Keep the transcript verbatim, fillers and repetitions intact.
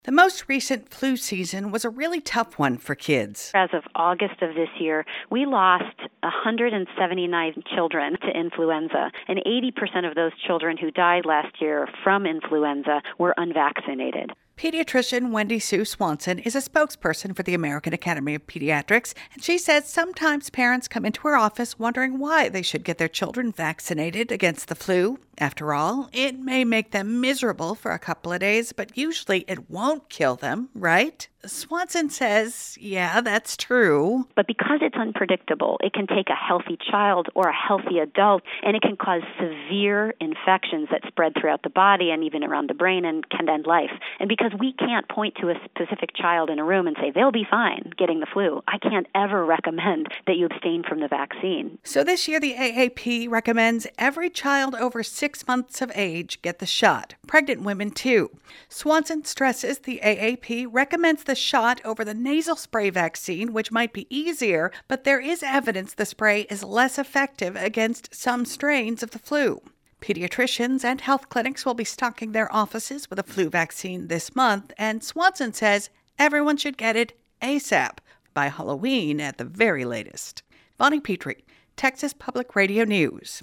The most recent flu season was a really tough one for kids. As of August of this year, we lost one hundred seventy-nine children to influenza, and eighty percent of those children who died last year from influenza were unvaccinated. Pediatrician Wendy Sue Swanson is a spokesperson for the American Academy of Pediatrics, and she says sometimes parents come into her office wondering why they should get their children vaccinated against the flu. After all, it may make them miserable for a couple of days, but usually it won't kill them, right? Swanson says, yeah, that's true. But because it's unpredictable, it can take a healthy child or a healthy adult, and it can cause severe infections that spread throughout the body and even around the brain and can end life. And because we can't point to a specific child in a room and say they'll be fine getting the flu, I can't ever recommend that you abstain from the vaccine. So this year, the A A P recommends every child over six months of age get the shot. Pregnant women, too. Swanson stresses the A A P recommends the shot over the nasal spray vaccine, which might be easier, but there is evidence the spray is less effective against some strains of the flu. Pediatricians and health clinics will be stocking their offices with a flu vaccine this month, and Swanson says everyone should get it ASAP, by Halloween at the very latest. Bonnie Petrie, Texas Public Radio News.